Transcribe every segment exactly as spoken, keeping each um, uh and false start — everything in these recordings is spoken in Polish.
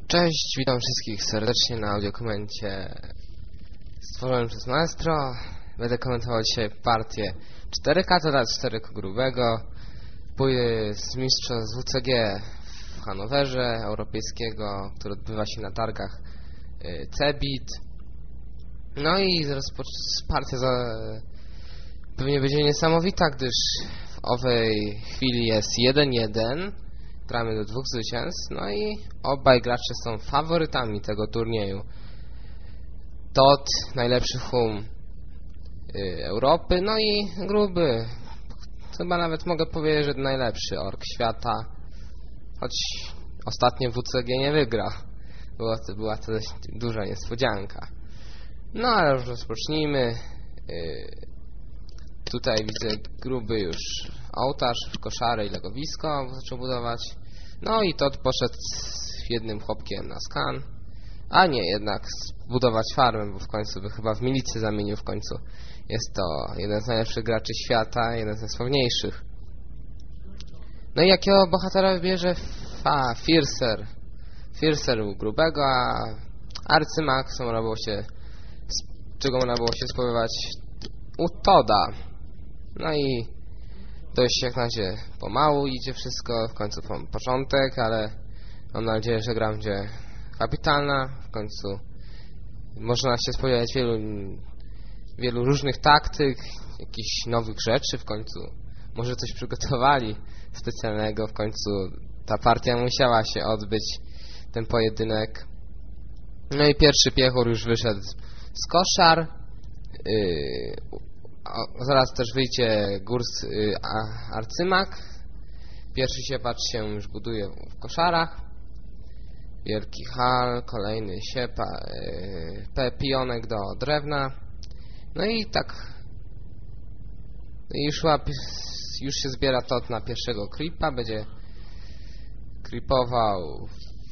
Cześć, witam wszystkich serdecznie na audiokomencie stworzonym przez Maestro. Będę komentował dzisiaj partię cztery K, to raz cztery K grubego, pójdę z mistrza z W C G w Hanowerze europejskiego, który odbywa się na targach Cebit. No i partia za... pewnie będzie niesamowita, gdyż w owej chwili jest jeden jeden. Gramy do dwóch zwycięstw, no i obaj gracze są faworytami tego turnieju. Tot, najlepszy hum y, Europy, no i gruby. Chyba nawet mogę powiedzieć, że najlepszy ork świata. Choć ostatnio W C G nie wygra. Była to, była to dość duża niespodzianka. No ale już rozpocznijmy. Y, tutaj widzę gruby już ołtarz, koszary i legowisko zaczął budować. No i Tot poszedł z jednym chłopkiem na skan. A nie, jednak zbudować farmę, bo w końcu by chyba w milicję zamienił w końcu. Jest to jeden z najlepszych graczy świata, jeden z najsławniejszych. No i jakiego bohatera wybierze? A, Firser. Firser u grubego, a arcymag, co można było się, z czego można było się spodziewać, u Toda. No i dość jak na razie pomału idzie wszystko, w końcu początek, ale mam nadzieję, że gra będzie kapitalna. W końcu można się spodziewać wielu, wielu różnych taktyk, jakichś nowych rzeczy, w końcu może coś przygotowali specjalnego, w końcu ta partia musiała się odbyć, ten pojedynek. No i pierwszy piechur już wyszedł z koszar. Yy, Zaraz też wyjdzie Gurs y, arcymag. Pierwszy siepacz się już buduje w koszarach. Wielki hal, kolejny siepa, y, pionek do drewna. No i tak już, łap, już się zbiera Tot na pierwszego creepa. Będzie creepował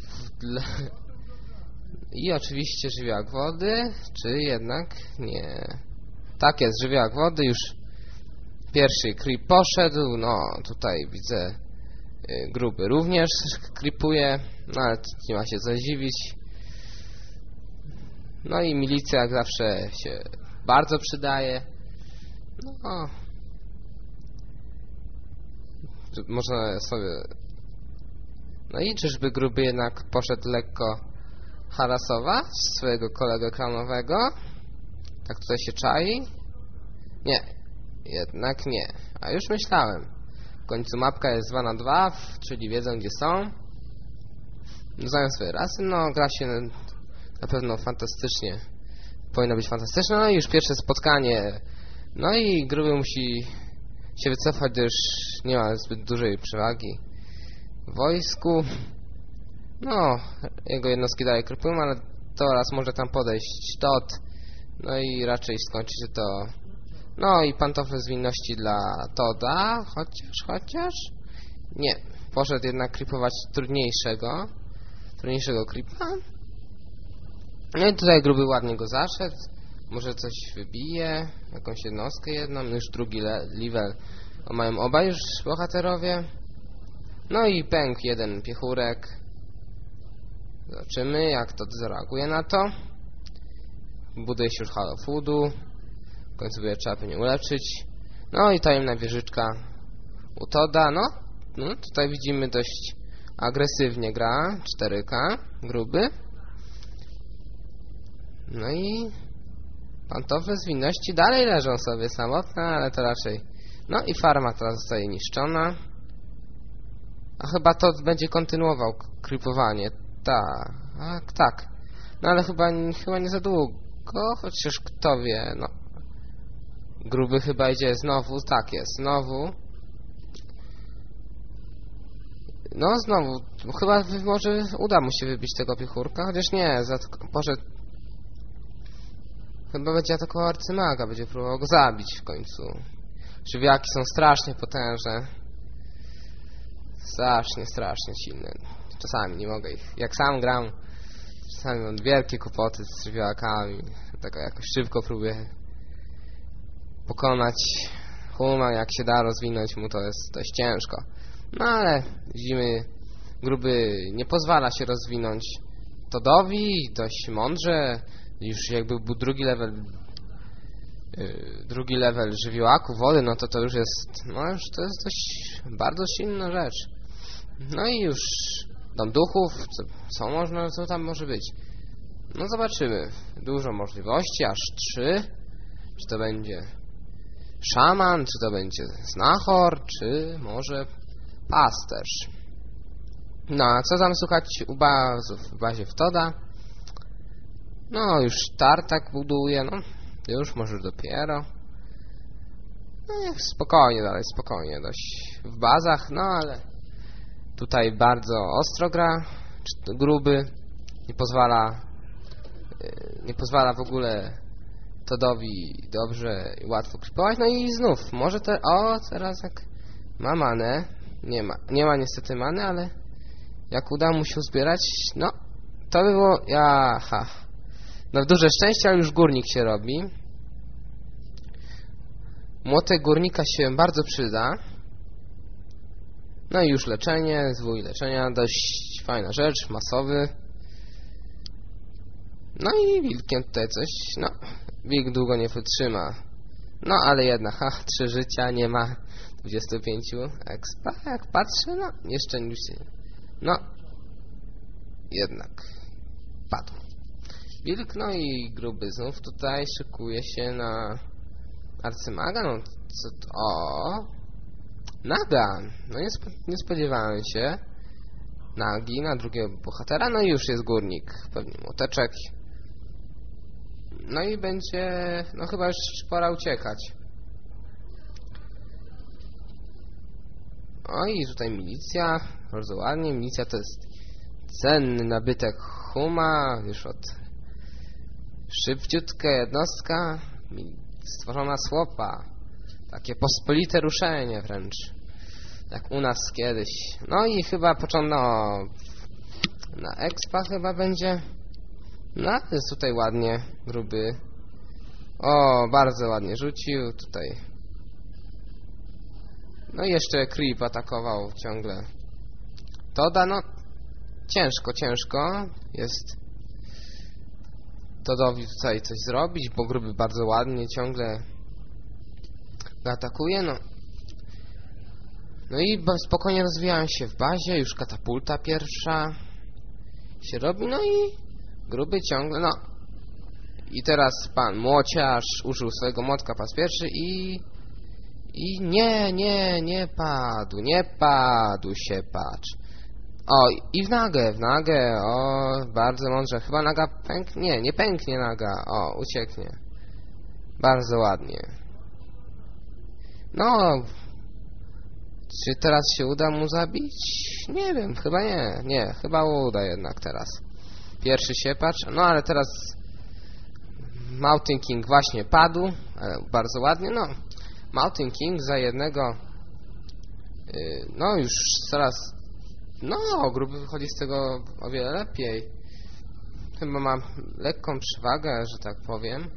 i oczywiście żywiołak wody, czy jednak nie. Tak jest, żywiołak wody, już pierwszy creep poszedł, no tutaj widzę y, gruby również creepuje, no ale nie ma się co dziwić. No i milicja jak zawsze się bardzo przydaje. No, tu można sobie... No i czyżby gruby jednak poszedł lekko harasować swojego kolegę ekranowego? Tak tutaj się czai? Nie, jednak nie. A już myślałem. W końcu mapka jest dwa na dwa, czyli wiedzą gdzie są. Znają swoje rasy, no gra się na pewno fantastycznie. Powinno być fantastyczne, no i już pierwsze spotkanie. No i gruby musi się wycofać, gdyż nie ma zbyt dużej przewagi w wojsku. No, jego jednostki dalej krypują, ale teraz może tam podejść Tot. No i raczej skończy się to... No i pantofle zwinności dla Toda, chociaż, chociaż... Nie, poszedł jednak creepować trudniejszego, trudniejszego creepa. No i tutaj gruby ładnie go zaszedł, może coś wybije, jakąś jednostkę jedną, już drugi level mają obaj już bohaterowie. No i pękł jeden piechurek. Zobaczymy jak Tot zareaguje na to. Buduje się już Halo Foodu. W końcu będzie trzeba pewnie ulepszyć. No i tajemna wieżyczka u Toda. No, no tutaj widzimy dość agresywnie gra. cztery K, gruby. No i pantofle zwinności dalej leżą sobie samotne, ale to raczej... No i farma teraz zostaje niszczona. A chyba Tot będzie kontynuował creepowanie. Tak, tak, tak. No ale chyba, chyba nie za długo. Chociaż kto wie, no. Gruby chyba idzie znowu, tak jest, znowu. No znowu, chyba może uda mu się wybić tego piechurka, chociaż nie, poszedł. Chyba będzie atakował arcymaga, będzie próbował go zabić w końcu. Żywiołaki są strasznie potężne. Strasznie, strasznie silne. Czasami nie mogę ich, jak sam gram, czasami mam wielkie kłopoty z żywiołakami. Tak jakoś szybko próbuję pokonać huma, jak się da rozwinąć mu, to jest dość ciężko. No ale widzimy, gruby nie pozwala się rozwinąć Todowi dość mądrze, już jakby był drugi level yy, drugi level żywiołaku, wody, no to to już jest, no już to jest dość bardzo silna rzecz. No i już dom duchów, co, co można, co tam może być? No zobaczymy. Dużo możliwości, aż trzy. Czy to będzie szaman, czy to będzie znachor, czy może pasterz. No a co tam słuchać u bazów w bazie Wtoda? No już tartak buduje, no już może dopiero. No jak spokojnie dalej, spokojnie dość w bazach, no ale tutaj bardzo ostro gra, gruby, nie pozwala nie pozwala w ogóle Todowi dobrze i łatwo creepować. No i znów, może te... O, teraz jak ma manę, nie ma, nie ma niestety many, ale jak uda mu się uzbierać, no, to by było... Aha. No duże szczęście, ale już górnik się robi. Młotek górnika się bardzo przyda. No i już leczenie, zwój leczenia, dość fajna rzecz, masowy. No i wilkiem tutaj coś, no, wilk długo nie wytrzyma. No ale jednak, ha, trzy życia, nie ma dwudziestu pięciu expa, jak patrzę, no, jeszcze już się, no, jednak padł. Wilk, no i gruby znów tutaj szykuje się na arcymaga, no, co to, o, naga, no nie, spo, nie spodziewałem się, nagi na drugiego bohatera, no i już jest górnik, pewnie młoteczek. No i będzie, no chyba już pora uciekać. O i tutaj milicja, bardzo ładnie, milicja to jest cenny nabytek Huma, już od szybciutka jednostka, stworzona słopa, takie pospolite ruszenie wręcz, jak u nas kiedyś. No i chyba początno na expa chyba będzie. No, jest tutaj ładnie, gruby. O, bardzo ładnie rzucił tutaj. No i jeszcze creep atakował ciągle Toda, no ciężko, ciężko jest Todowi tutaj coś zrobić, bo gruby bardzo ładnie ciągle go atakuje, no. No i spokojnie rozwijałem się w bazie, już katapulta pierwsza się robi, no i gruby ciągle, no. I teraz pan młociarz użył swojego młotka po raz pierwszy i... I nie, nie, nie padł, nie padł się, patrz. O, i w nagę, w nagę, o, bardzo mądrze. Chyba naga pęknie, nie, nie pęknie naga, o, ucieknie. Bardzo ładnie. No, czy teraz się uda mu zabić? Nie wiem, chyba nie, nie, chyba uda jednak teraz. Pierwszy siepacz, no ale teraz Mountain King właśnie padł, ale bardzo ładnie, no. Mountain King za jednego, yy, no już coraz, no gruby wychodzi z tego o wiele lepiej. Chyba ma lekką przewagę, że tak powiem.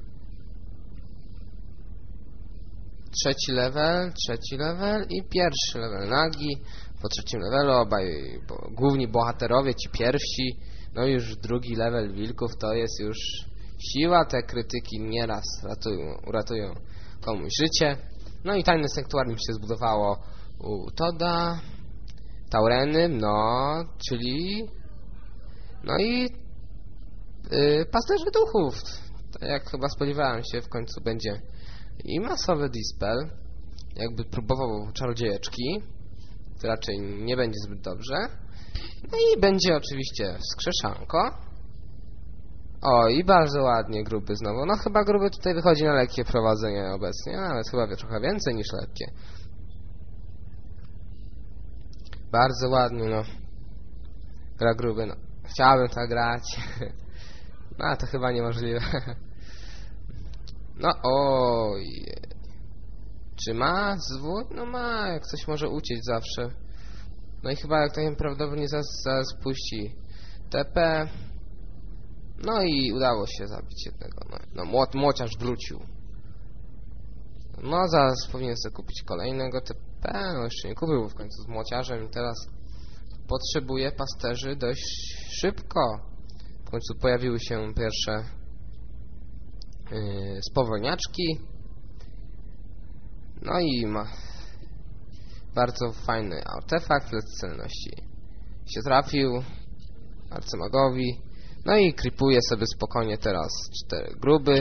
Trzeci level, trzeci level i pierwszy level nagi. Po trzecim levelu obaj bo, główni bohaterowie, ci pierwsi. No już drugi level wilków to jest już siła. Te krytyki nieraz ratują, uratują komuś życie. No i tajne sanktuarium się zbudowało u Toda, Taureny, no, czyli no i yy, pasterzy duchów. Tak jak chyba spodziewałem się, w końcu będzie i masowy dispel. Jakby próbował czarodziejeczki, to raczej nie będzie zbyt dobrze. No i będzie oczywiście wskrzeszanko. O, i bardzo ładnie gruby znowu. No chyba gruby tutaj wychodzi na lekkie prowadzenie obecnie, nawet chyba wie trochę więcej niż lekkie. Bardzo ładnie, no. Gra gruby, no. Chciałbym tak grać. No, ale to chyba niemożliwe. No, oj. Czy ma zwój? No ma, jak coś może uciec zawsze. No i chyba jak tak prawdopodobnie zaraz, zaraz puści T P. No i udało się zabić jednego. No, no młot, młociarz wrócił. No zaraz powinien sobie kupić kolejnego T P. No jeszcze nie kupił, bo w końcu z młociarzem. I teraz potrzebuje pasterzy dość szybko. W końcu pojawiły się pierwsze yy, spowolniaczki. No i ma bardzo fajny artefakt, lecz celności się trafił arcymagowi. No i creepuje sobie spokojnie teraz cztery gruby.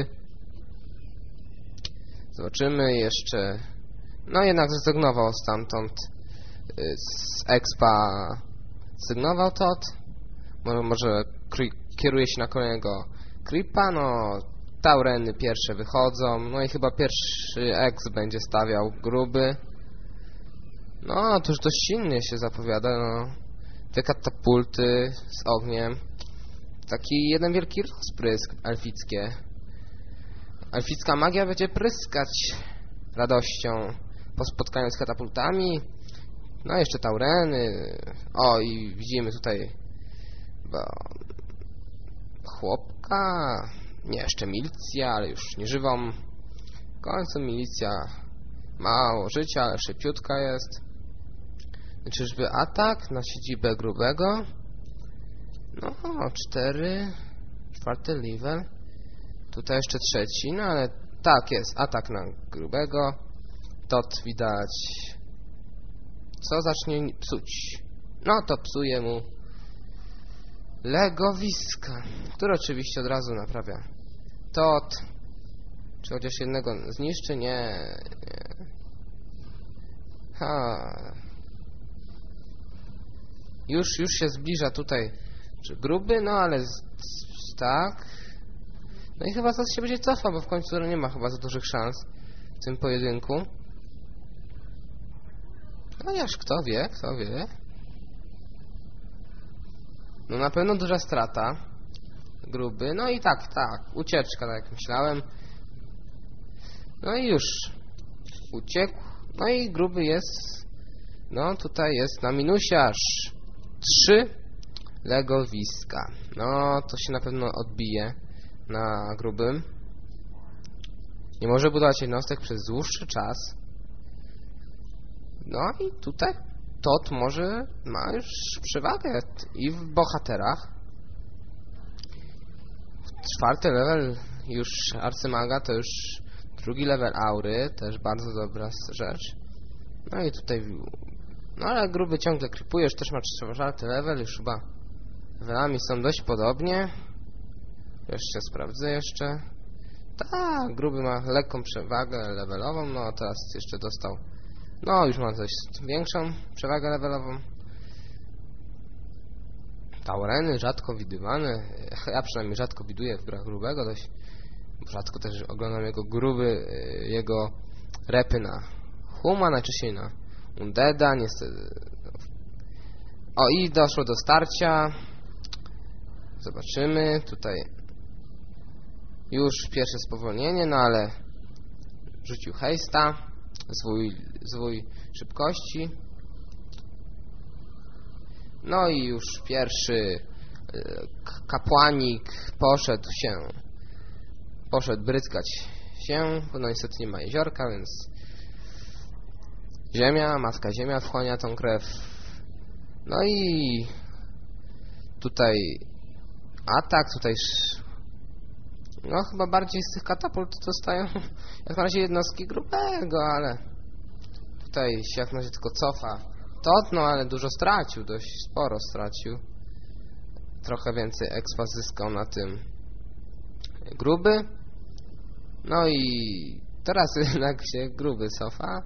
Zobaczymy jeszcze. No jednak zrezygnował stamtąd z expa. Sygnował Tot. Może, może kieruje się na kolejnego creepa. No taureny pierwsze wychodzą. No i chyba pierwszy ex będzie stawiał gruby. No to już dość silnie się zapowiada. No. Te katapulty z ogniem. Taki jeden wielki rozprysk elfickie. Elficka magia będzie pryskać radością po spotkaniu z katapultami. No jeszcze taureny. O i widzimy tutaj bo, chłopka. Nie, jeszcze milicja, ale już nie żywą. W końcu milicja mało życia, ale szybciutka jest. Czyżby atak na siedzibę grubego? No, cztery, czwarty level. Tutaj jeszcze trzeci, no ale tak jest, atak na grubego. Tot widać, co zacznie psuć. No to psuje mu legowiska, które oczywiście od razu naprawia Tot. Czy chociaż jednego zniszczy? Nie, nie. Ha. Już, już się zbliża tutaj czy gruby, no ale z, z, tak. No i chyba zaraz się będzie cofał, bo w końcu nie ma chyba za dużych szans w tym pojedynku. Chociaż kto wie, kto wie. No na pewno duża strata. Gruby, no i tak, tak. Ucieczka, tak jak myślałem. No i już uciekł. No i gruby jest. No tutaj jest na minusie aż trzy legowiska. No to się na pewno odbije na grubym. Nie może budować jednostek przez dłuższy czas. No i tutaj Tot może ma już przewagę i w bohaterach. Czwarty level już arcymaga, to już drugi level aury, też bardzo dobra rzecz. No i tutaj, no ale gruby ciągle creepuje, już też ma czwarty level, już chyba levelami są dość podobnie. Jeszcze sprawdzę jeszcze. Tak, gruby ma lekką przewagę levelową, no teraz jeszcze dostał, no już ma dość większą przewagę levelową. Taureny rzadko widywane, ja przynajmniej rzadko widuję w grach grubego, dość rzadko też oglądam jego gruby, jego repy na Huma, najczęściej na Undeada, niestety. O i doszło do starcia. Zobaczymy, tutaj już pierwsze spowolnienie, no ale rzucił hejsta, zwój, zwój szybkości. No i już pierwszy kapłanik poszedł się, poszedł bryskać się, bo no niestety nie ma jeziorka, więc ziemia, matka ziemia wchłania tą krew. No i tutaj atak, tutaj no chyba bardziej z tych katapult dostają jak na razie jednostki grubego, ale tutaj się jak na razie tylko cofa Tot, no ale dużo stracił, dość sporo stracił. Trochę więcej expa zyskał na tym gruby. No i teraz jednak się gruby cofa.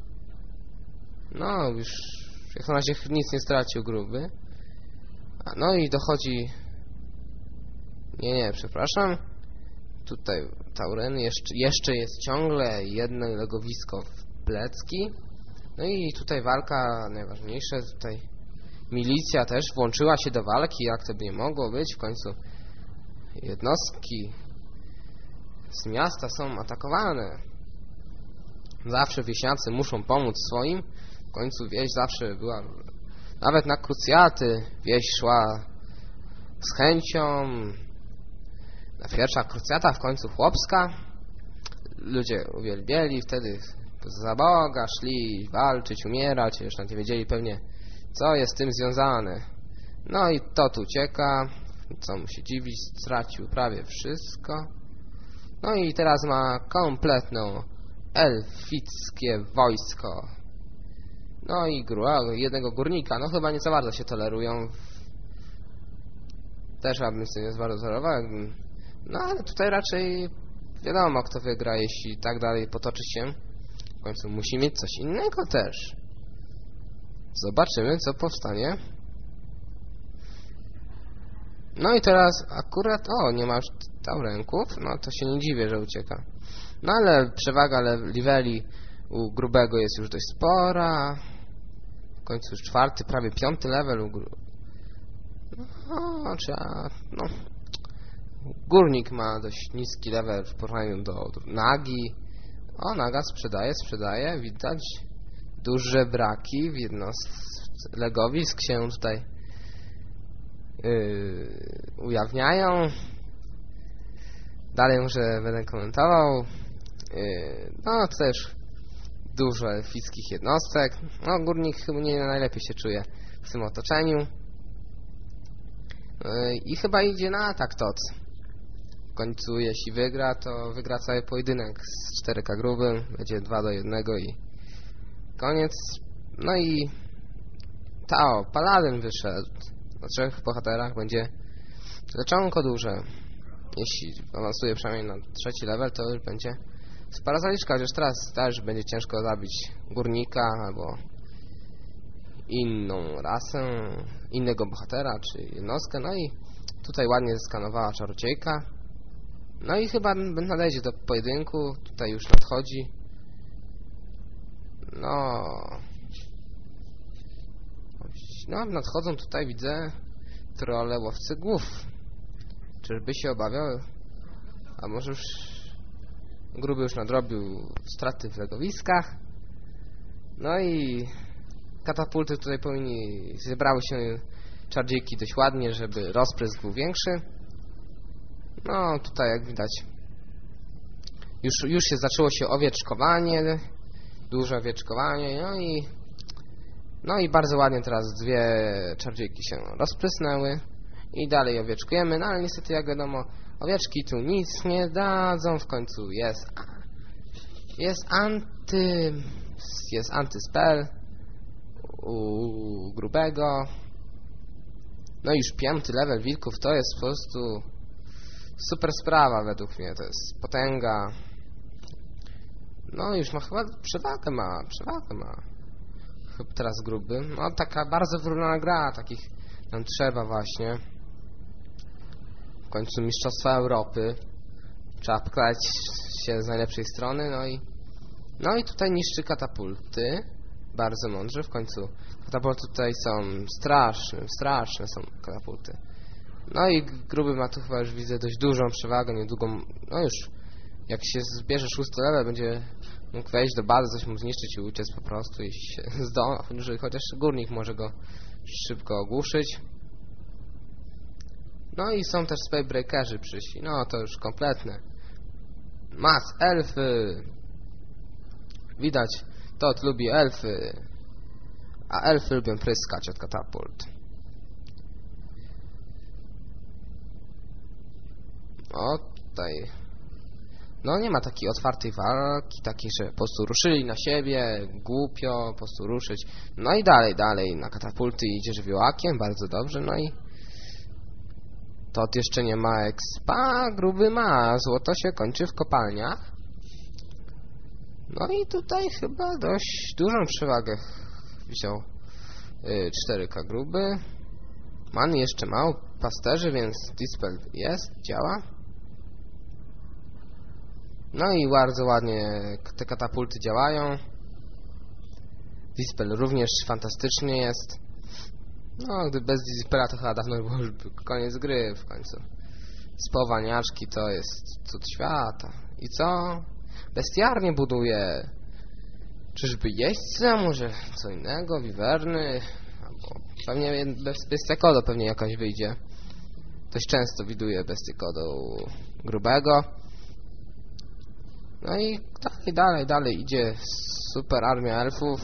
No już jak na razie nic nie stracił gruby. No i dochodzi, nie, nie, przepraszam. Tutaj taureny jeszcze, jeszcze jest ciągle jedno legowisko w plecki. No i tutaj walka najważniejsza, tutaj milicja też włączyła się do walki, jak to by nie mogło być, w końcu jednostki z miasta są atakowane. Zawsze wieśniacy muszą pomóc swoim, w końcu wieś zawsze była, nawet na krucjaty wieś szła z chęcią. Na pierwsza krucjata w końcu chłopska, ludzie uwielbiali wtedy za Boga, szli walczyć, umierać, już nie wiedzieli pewnie co jest z tym związane. No i Tot ucieka co mu się dziwić, stracił prawie wszystko. No i teraz ma kompletną elfickie wojsko. No i gru, jednego górnika, no chyba nie za bardzo się tolerują. Też abym sobie nie za bardzo tolerował. No ale tutaj raczej wiadomo, kto wygra, jeśli tak dalej potoczy się. W końcu musi mieć coś innego też. Zobaczymy, co powstanie. No i teraz akurat, o, nie ma już tam ręków, no to się nie dziwię, że ucieka. No ale przewaga leveli u grubego jest już dość spora. W końcu już czwarty, prawie piąty level u gru... No, trzeba... no... Górnik ma dość niski level w porównaniu do Nagi. O, Naga sprzedaje, sprzedaje, widać. Duże braki w jednostce legowisk się tutaj yy, ujawniają. Dalej może będę komentował. Yy, no, to też dużo elfickich jednostek. No, górnik chyba nie najlepiej się czuje w tym otoczeniu. Yy, I chyba idzie na atak T O C. W końcu, jeśli wygra, to wygra cały pojedynek z cztery K grubym. Będzie dwa do jednego i koniec. No i Tao, Paladyn wyszedł. Na trzech bohaterach będzie leczonko duże. Jeśli awansuje przynajmniej na trzeci level, to już będzie spora zaliczka, chociaż teraz też będzie ciężko zabić górnika albo inną rasę, innego bohatera czy jednostkę. No i tutaj ładnie zeskanowała czarodziejka. No i chyba nadejdzie do pojedynku. Tutaj już nadchodzi. No... No, nadchodzą tutaj, widzę, trolle łowcy głów. Czyżby się obawiał? A może już gruby już nadrobił straty w legowiskach? No i katapulty tutaj powinni... Zebrały się czarodziejki dość ładnie, żeby rozprysk był większy. No, tutaj jak widać już, już się zaczęło się owieczkowanie. Duże owieczkowanie. No i No i bardzo ładnie teraz dwie czarodziejki się rozprysnęły. I dalej owieczkujemy. No ale niestety, jak wiadomo, owieczki tu nic nie dadzą. W końcu jest Jest anty Jest antyspell u grubego. No i już piąty level wilków. To jest po prostu super sprawa według mnie. To jest potęga. No już ma chyba przewagę ma Przewagę ma Chyba teraz gruby. No taka bardzo wyrównana gra. Takich nam trzeba właśnie. W końcu mistrzostwa Europy. Trzeba pokazać się z najlepszej strony. No i No i tutaj niszczy katapulty. Bardzo mądrze. W końcu katapulty tutaj są straszne. Straszne są katapulty. No i gruby ma tu chyba już widzę dość dużą przewagę. Niedługo, no już jak się zbierze szósty level, będzie mógł wejść do bazy, coś mu zniszczyć i uciec po prostu i się zdoła, chociaż górnik może go szybko ogłuszyć. No i są też spellbreakerzy przyszli. No to już kompletne. Mas elfy. Widać, Tot lubi elfy. A elfy lubią pryskać od katapult. O, tutaj no nie ma takiej otwartej walki, takiej, że po prostu ruszyli na siebie, głupio, po prostu ruszyć. No i dalej, dalej, na katapulty idzie żywiołakiem, bardzo dobrze, no i Tot jeszcze nie ma expa, gruby ma, złoto się kończy w kopalniach. No i tutaj chyba dość dużą przewagę wziął yy, cztery K gruby. Man jeszcze mało pasterzy, więc dispel jest, działa. No i bardzo ładnie te katapulty działają. Dispel również fantastycznie jest. No, gdy bez dispela to chyba dawno było już koniec gry w końcu. Spowalniaczki to jest cud świata. I co? Bestiarnie buduje. Czyżby jeźdźca? Może co innego? Wiwerny? Albo pewnie bestia kodo pewnie jakaś wyjdzie. Dość często widuję bestię kodo u grubego. No i dalej, dalej, dalej idzie super armia elfów.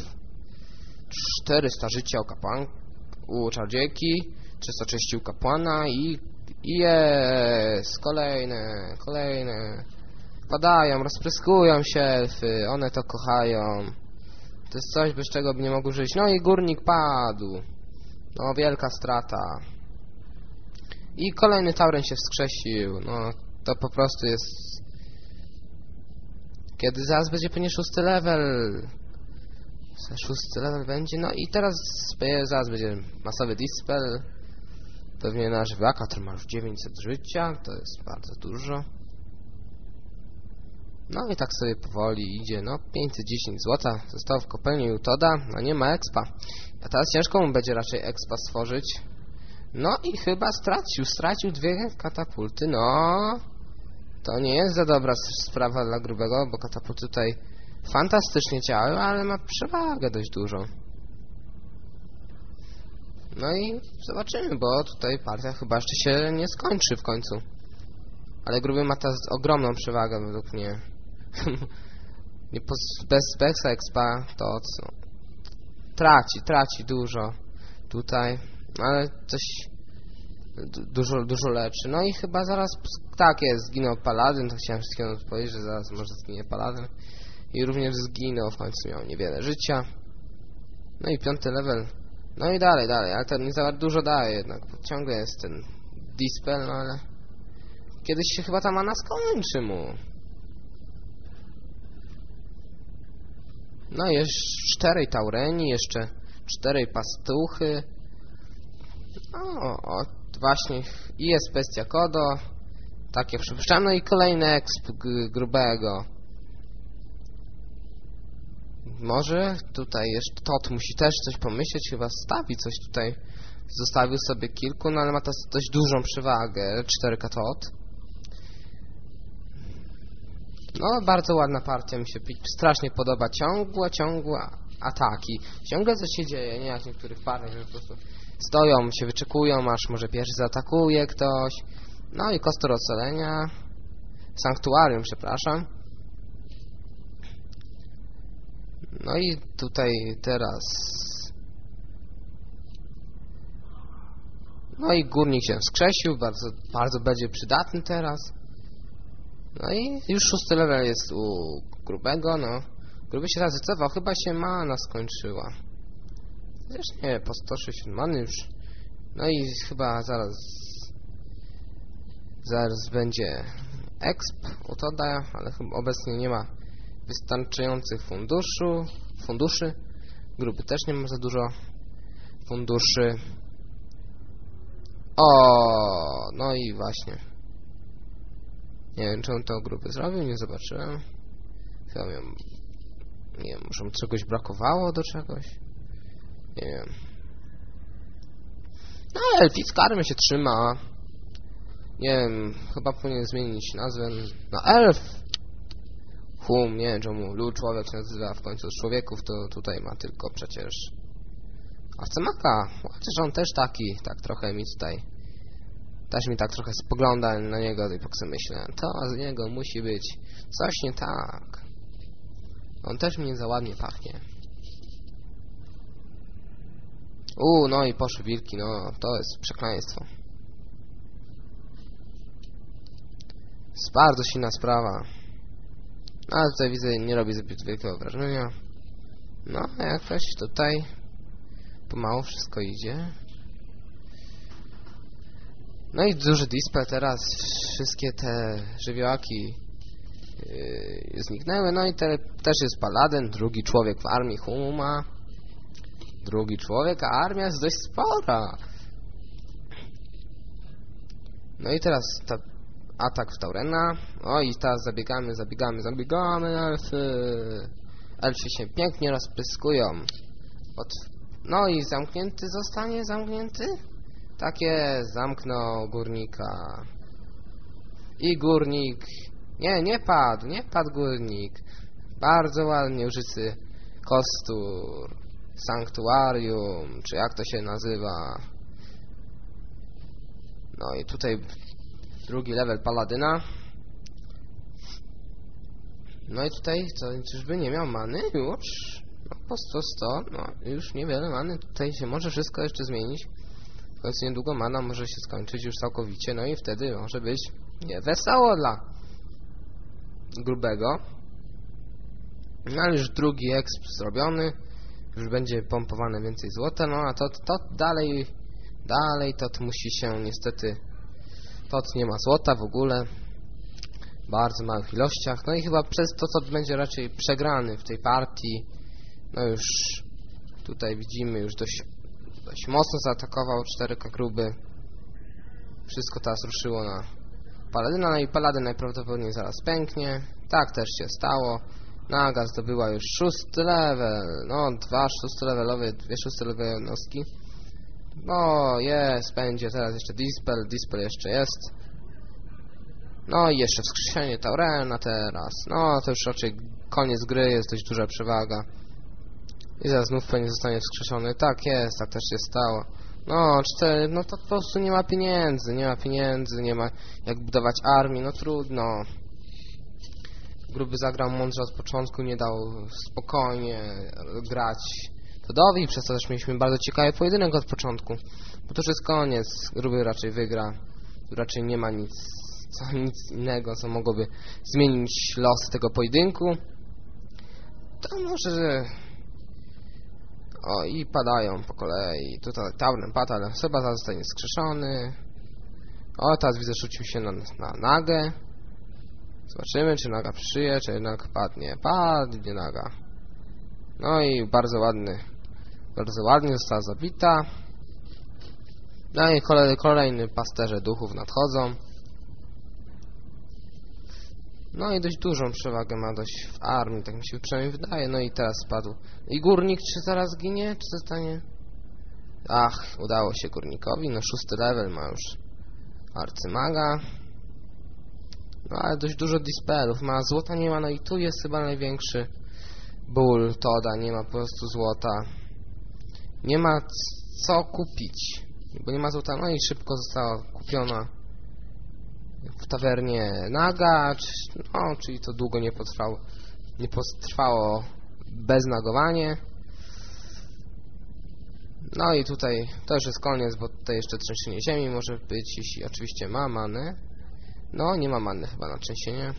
czterysta życia u kapłan, u czarodziejki, trzysta trzydzieści u kapłana i I jest! Kolejne, kolejne. Padają, rozpryskują się elfy, one to kochają. To jest coś, bez czego by nie mogły żyć. No i górnik padł. No, wielka strata. I kolejny tauren się wskrzesił. No, to po prostu jest... Kiedy zaraz będzie pewnie szósty level. Szósty level będzie. No i teraz zaraz będzie masowy dispel. Pewnie nasz Wakator ma już dziewięćset życia. To jest bardzo dużo. No i tak sobie powoli idzie. No, pięćset dziesięć złota zostało w kopalni Utoda. No nie ma expa. A teraz ciężko mu będzie raczej expa stworzyć. No i chyba stracił. Stracił dwie katapulty. No... To nie jest za dobra sprawa dla grubego, bo katapulty tutaj fantastycznie działają, ale ma przewagę dość dużą. No i zobaczymy, bo tutaj partia chyba jeszcze się nie skończy w końcu. Ale gruby ma teraz ogromną przewagę według mnie. nie bez Bexa Expa to co? Traci, traci dużo tutaj, ale coś dużo, dużo leczy. No i chyba zaraz, tak jest, zginął Paladyn, to chciałem wszystkiego odpowiedzieć, że zaraz może zginie Paladyn. I również zginął, w końcu miał niewiele życia. No i piąty level. No i dalej, dalej, ale ten nie za dużo daje jednak, bo ciągle jest ten dispel, no ale... Kiedyś się chyba ta mana skończy mu. No i jest czterej taureni, jeszcze czterej pastuchy. O, o, właśnie i jest bestia Kodo. Tak jak przypuszczam, no i kolejny exp grubego. Może tutaj jeszcze Tot musi też coś pomyśleć, chyba stawi coś tutaj. Zostawił sobie kilku, no ale ma to dość dużą przewagę. cztery K Tot. No, bardzo ładna partia, mi się strasznie podoba. Ciągłe, ciągłe ataki. Ciągle coś się dzieje, nie jak w niektórych partiach, że po prostu stoją, się wyczekują, aż może pierwszy zaatakuje ktoś. No i kostur ocalenia. Sanktuarium, przepraszam. No i tutaj teraz... No i górnik się wskrzesił, bardzo, bardzo będzie przydatny teraz. No i już szósty level jest u grubego, no. Gruby się zazycował, chyba się mana skończyła. Chociaż nie, po sto sześćdziesiąt many już. No i chyba zaraz... Zaraz będzie exp u Toda, ale chyba obecnie nie ma wystarczających funduszu, funduszy. Gruby też nie ma za dużo funduszy. O, no i właśnie. Nie wiem, czy on to gruby zrobił, nie zobaczyłem. Chyba miał... Nie wiem, może mu czegoś brakowało do czegoś? Nie wiem. No, elficka armia się trzyma. Nie wiem, chyba powinien zmienić nazwę na elf. Hum, nie wiem, czemu Lu człowiek się nazywa w końcu z człowieków, to tutaj ma tylko przecież Arcemaka. Chociaż on też taki, tak trochę mi tutaj... Też mi tak trochę spogląda na niego i tak sobie myślę, to z niego musi być coś nie tak. On też mi nie za ładnie pachnie. Uuu, no i poszły wilki, no to jest przekleństwo. Jest bardzo silna sprawa. No, ale tutaj widzę, nie robi zbyt wielkiego wrażenia. No, a jakoś tutaj pomału wszystko idzie. No i duży dispel teraz, wszystkie te żywiołaki yy, zniknęły, no i te, też jest Paladyn, drugi człowiek w armii Huma. Drugi człowiek, a armia jest dość spora. No i teraz ta, atak w Taurena. O i teraz zabiegamy, zabiegamy, zabiegamy, elfy. Elfy się pięknie rozpryskują. Od, no i zamknięty zostanie, zamknięty? Takie zamknął górnika. I górnik... Nie, nie padł, nie padł górnik. Bardzo ładnie użyty kostur. Sanktuarium, czy jak to się nazywa. No i tutaj drugi level Paladyna. No i tutaj, co, czyżby nie miał many już? No po sto, sto, no już niewiele many. Tutaj się może wszystko jeszcze zmienić. w końcu niedługo mana może się skończyć już całkowicie, no i wtedy może być nie wesoło dla grubego. No ale już drugi exp zrobiony, już będzie pompowane więcej złota, no a to, to dalej, dalej to musi się niestety, to nie ma złota w ogóle, w bardzo małych ilościach, no i chyba przez to, co będzie raczej przegrany w tej partii, no już tutaj widzimy, już dość, dość mocno zaatakował cztery K gruby, wszystko teraz ruszyło na Paladyna, no i Paladyn najprawdopodobniej zaraz pęknie, tak też się stało. Naga zdobyła już szósty level, no dwa szósty levelowe, dwie szóste levelowe jednostki. No jest, będzie teraz jeszcze Dispel, Dispel jeszcze jest. No i jeszcze wskrzeszenie Taurena teraz, no to już raczej koniec gry, jest dość duża przewaga. I zaraz znów pewnie zostanie wskrzeszony, tak jest, tak też się stało. No, cztery, no to po prostu nie ma pieniędzy, nie ma pieniędzy, nie ma jak budować armii, no trudno. Gruby zagrał mądrze od początku, nie dał spokojnie grać Todowi, przez to też mieliśmy bardzo ciekawy pojedynek od początku. Bo to już jest koniec, Gruby raczej wygra, tu raczej nie ma nic, co, nic innego, co mogłoby zmienić los tego pojedynku. To może... O, i padają po kolei, tutaj Tauren pada, ale chyba zaraz zostanie skrzeszony. O, teraz widzę, rzucił się na, na Nagę. Zobaczymy, czy Naga przyje, czy jednak padnie. Padnie Naga. No i bardzo ładny. Bardzo ładnie została zabita. No i kolej, kolejny pasterze duchów nadchodzą. No i dość dużą przewagę ma dość w armii, tak mi się przynajmniej wydaje. No i teraz spadł. I górnik czy zaraz ginie, czy zostanie? Ach, udało się górnikowi. No szósty level ma już arcymaga. No ale dość dużo dispelów ma, złota nie ma, no i tu jest chyba największy ból Toda, nie ma po prostu złota. Nie ma co kupić, bo nie ma złota, no i szybko została kupiona w tawernie Naga, no, czyli to długo nie potrwało, nie potrwało beznagowanie. No i tutaj to już jest koniec, bo tutaj jeszcze trzęsienie ziemi może być, jeśli oczywiście ma manę. No, nie ma manny chyba na trzęsienie.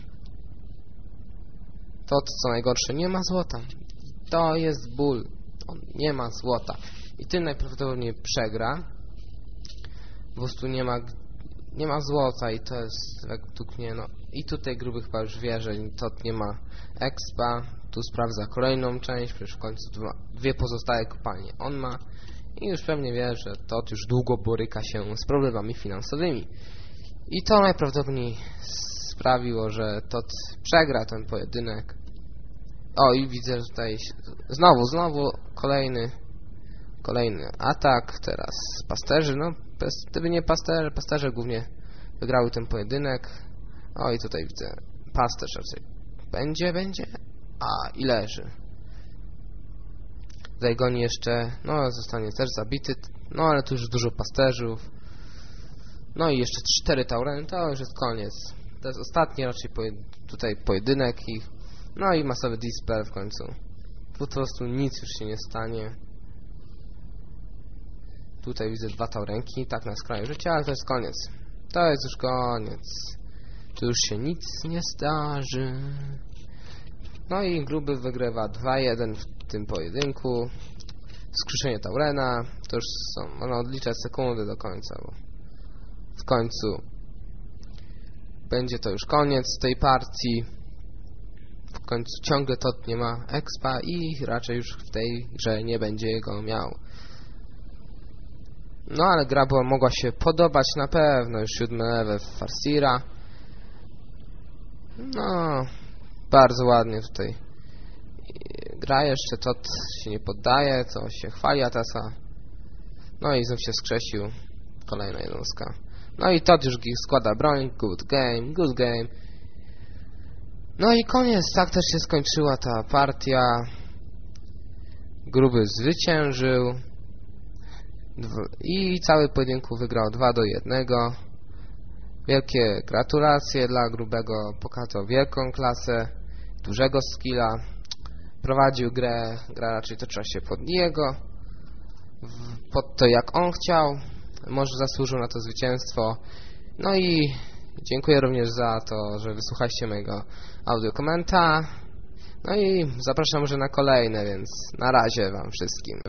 To, co najgorsze, nie ma złota. To jest ból. On nie ma złota. I tym najprawdopodobniej przegra. Po prostu nie ma, nie ma złota i to jest według mnie, no. I tutaj Gruby chyba już wie, że to nie ma expa. Tu sprawdza kolejną część, przecież w końcu dwa, dwie pozostałe kopalnie on ma. I już pewnie wie, że to już długo boryka się z problemami finansowymi. I to najprawdopodobniej sprawiło, że Tot przegra ten pojedynek. O, i widzę, że tutaj znowu, znowu kolejny kolejny atak. Teraz pasterzy, no bez, gdyby nie pasterze, pasterze głównie wygrały ten pojedynek. O, i tutaj widzę, pasterz raczej będzie, będzie, a i leży. Tutaj goni jeszcze, no zostanie też zabity, no ale tu już dużo pasterzów. No i jeszcze cztery taureny, to już jest koniec. To jest ostatni raczej pojed tutaj pojedynek ich. No i masowy dispel w końcu. Tu po prostu nic już się nie stanie. Tutaj widzę dwa taurenki, tak na skraju życia, ale to jest koniec. To jest już koniec. Tu już się nic nie zdarzy. No i Gruby wygrywa dwa jeden w tym pojedynku. Skrzeszenie taurena. To już są, można odliczać sekundy do końca, bo w końcu będzie to już koniec tej partii. W końcu ciągle Tot nie ma expa i raczej już w tej grze nie będzie go miał. No ale gra była, mogła się podobać na pewno. Już siódmy level Farseera. No, bardzo ładnie tutaj gra jeszcze. Tot się nie poddaje, co się chwali Atasa. No i znów się skrzesił. Kolejna jednostka. No i Tot już składa broń. Good game, good game. No i koniec. Tak też się skończyła ta partia. Gruby zwyciężył. I cały pojedynku wygrał dwa do jednego. Wielkie gratulacje dla Grubego. Pokazał wielką klasę, dużego skilla. Prowadził grę. Gra raczej toczyła się pod niego. Pod to jak on chciał. może zasłużył na to zwycięstwo. No i dziękuję również za to, że wysłuchaliście mojego audiokomenta. No i zapraszam może na kolejne, więc na razie wam wszystkim.